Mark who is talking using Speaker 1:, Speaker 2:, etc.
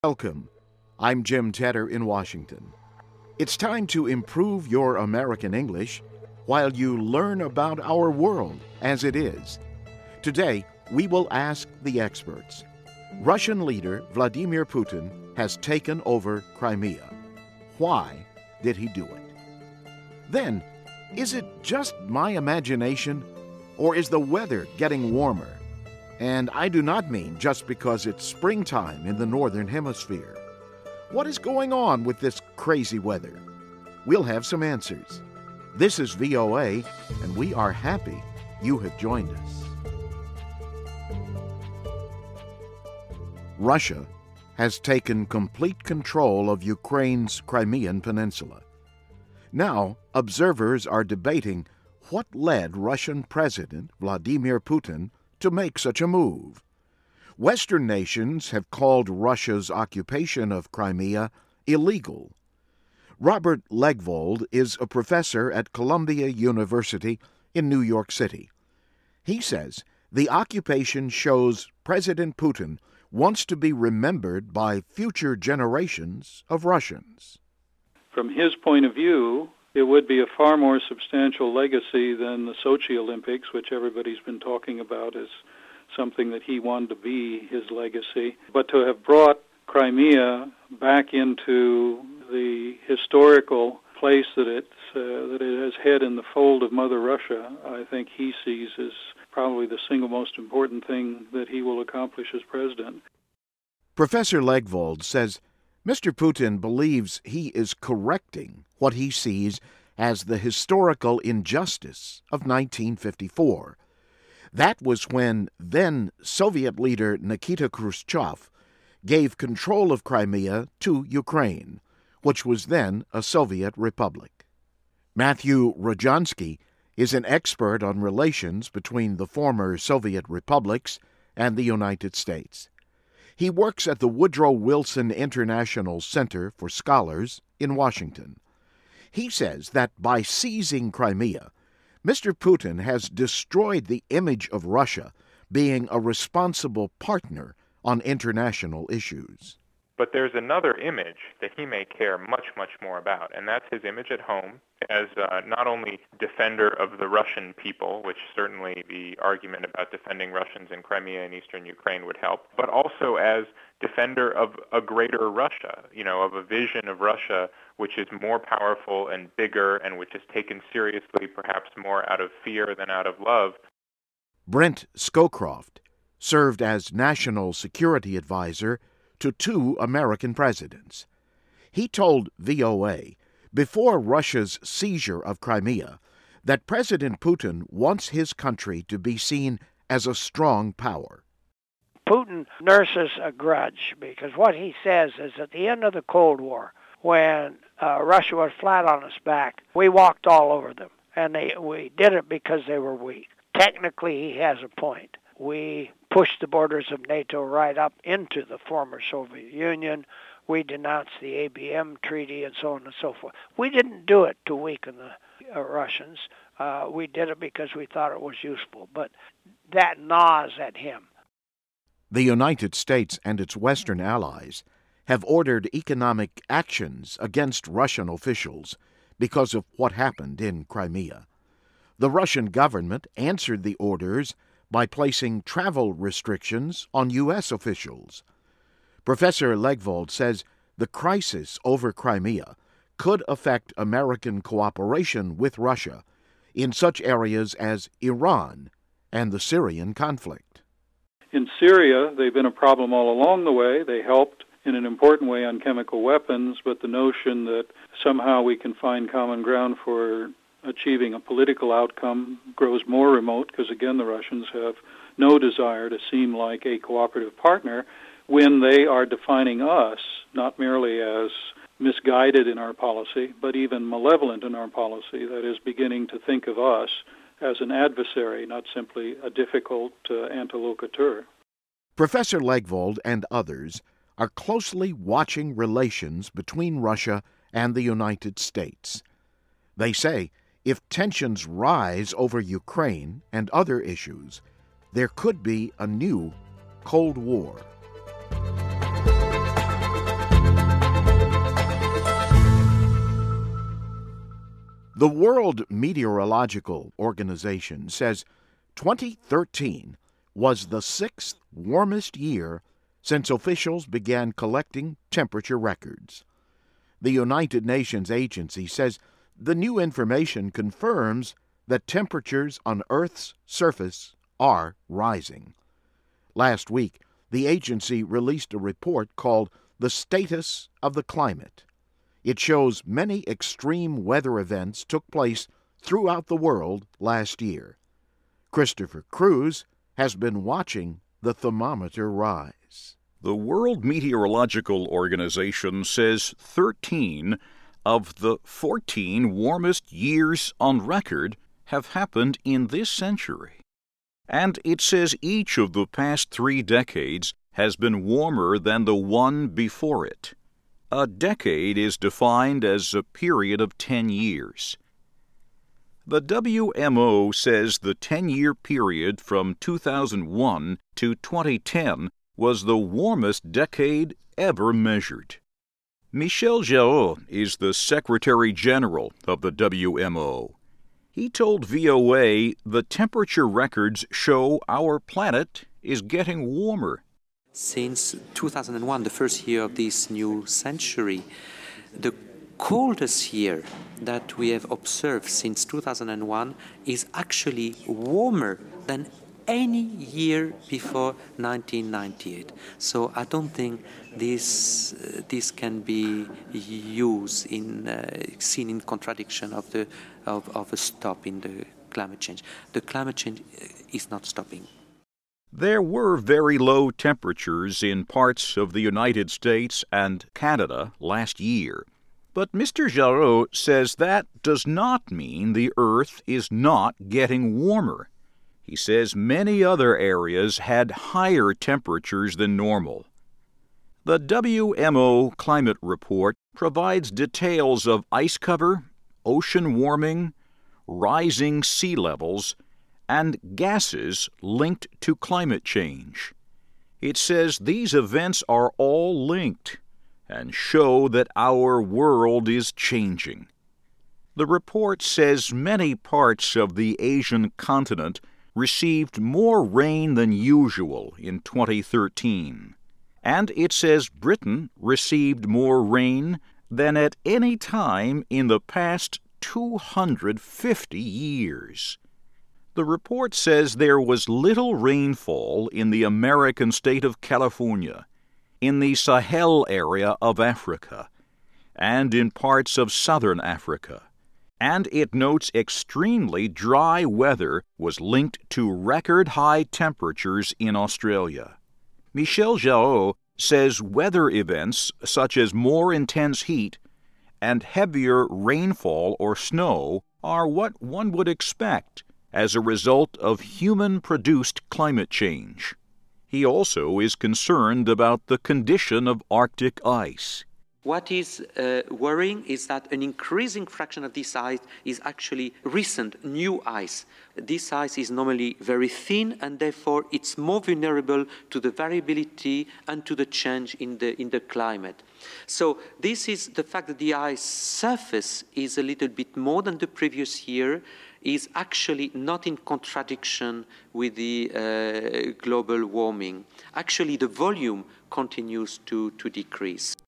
Speaker 1: Welcome. I'm Jim Tedder in Washington. It's time to improve your American English while you learn about our world as it is. Today, we will ask the experts. Russian leader Vladimir Putin has taken over Crimea. Why did he do it? Then, is it just my imagination, or is the weather getting warmer? And I do not mean just because it's springtime in the Northern Hemisphere. What is going on with this crazy weather? We'll have some answers. This is VOA, and we are happy you have joined us. Russia has taken complete control of Ukraine's Crimean Peninsula. Now, observers are debating what led Russian President Vladimir Putin to make such a move. Western nations have called Russia's occupation of Crimea illegal. Robert Legvold is a professor at Columbia University in New York City. He says the occupation shows President Putin wants to be remembered by future generations of Russians.
Speaker 2: From his point of view, it would be a far more substantial legacy than the Sochi Olympics, which everybody's been talking about as something that he wanted to be his legacy. But to have brought Crimea back into the historical place that it has had in the fold of Mother Russia, I think he sees as probably the single most important thing that he will accomplish as president.
Speaker 1: Professor Legvold says Mr. Putin believes he is correcting what he sees as the historical injustice of 1954. That was when then Soviet leader Nikita Khrushchev gave control of Crimea to Ukraine, which was then a Soviet republic. Matthew Rojansky is an expert on relations between the former Soviet republics and the United States. He works at the Woodrow Wilson International Center for Scholars in Washington. He says that by seizing Crimea, Mr. Putin has destroyed the image of Russia being a responsible partner on international issues.
Speaker 3: But there's another image that he may care much, much more about, and that's his image at home as not only defender of the Russian people, which certainly the argument about defending Russians in Crimea and eastern Ukraine would help, but also as defender of a greater Russia, of a vision of Russia which is more powerful and bigger and which is taken seriously perhaps more out of fear than out of love.
Speaker 1: Brent Scowcroft served as National Security Advisor to two American presidents. He told VOA, before Russia's seizure of Crimea, that President Putin wants his country to be seen as a strong power.
Speaker 4: Putin nurses a grudge because what he says is at the end of the Cold War, when Russia was flat on its back, we walked all over them, and we did it because they were weak. Technically, he has a point. We pushed the borders of NATO right up into the former Soviet Union. We denounced the ABM Treaty and so on and so forth. We didn't do it to weaken the Russians. We did it because we thought it was useful. But that gnaws at him.
Speaker 1: The United States and its Western allies have ordered economic actions against Russian officials because of what happened in Crimea. The Russian government answered the orders by placing travel restrictions on U.S. officials. Professor Legvold says the crisis over Crimea could affect American cooperation with Russia in such areas as Iran and the Syrian conflict.
Speaker 2: In Syria, they've been a problem all along the way. They helped in an important way on chemical weapons, but the notion that somehow we can find common ground for achieving a political outcome grows more remote because, again, the Russians have no desire to seem like a cooperative partner when they are defining us not merely as misguided in our policy, but even malevolent in our policy, that is, beginning to think of us as an adversary, not simply a difficult interlocutor.
Speaker 1: Professor Legvold and others are closely watching relations between Russia and the United States. They say if tensions rise over Ukraine and other issues, there could be a new Cold War. The World Meteorological Organization says 2013 was the 6th warmest year since officials began collecting temperature records. The United Nations agency says the new information confirms that temperatures on Earth's surface are rising. Last week, the agency released a report called The Status of the Climate. It shows many extreme weather events took place throughout the world last year. Christopher Cruz has been watching the thermometer rise.
Speaker 5: The World Meteorological Organization says 13 of the 14 warmest years on record have happened in this century. And it says each of the past 3 decades has been warmer than the one before it. A decade is defined as a period of 10 years. The WMO says the 10-year period from 2001 to 2010 was the warmest decade ever measured. Michel Jarraud is the Secretary General of the WMO. He told VOA the temperature records show our planet is getting warmer.
Speaker 6: Since 2001, the first year of this new century, the coldest year that we have observed since 2001 is actually warmer than any year before 1998. So I don't think this can be used seen in contradiction of a stop in the climate change. The climate change is not stopping.
Speaker 5: There were very low temperatures in parts of the United States and Canada last year. But Mr. Jarraud says that does not mean the Earth is not getting warmer. He says many other areas had higher temperatures than normal. The WMO Climate Report provides details of ice cover, ocean warming, rising sea levels, and gases linked to climate change. It says these events are all linked and show that our world is changing. The report says many parts of the Asian continent received more rain than usual in 2013. And it says Britain received more rain than at any time in the past 250 years. The report says there was little rainfall in the American state of California, in the Sahel area of Africa, and in parts of southern Africa. And it notes extremely dry weather was linked to record-high temperatures in Australia. Michel Jarraud says weather events such as more intense heat and heavier rainfall or snow are what one would expect as a result of human-produced climate change. He also is concerned about the condition of Arctic ice.
Speaker 6: What is worrying is that an increasing fraction of this ice is actually recent, new ice. This ice is normally very thin, and therefore it's more vulnerable to the variability and to the change in the climate. So this is the fact that the ice surface is a little bit more than the previous year, is actually not in contradiction with the global warming. Actually, the volume continues to decrease.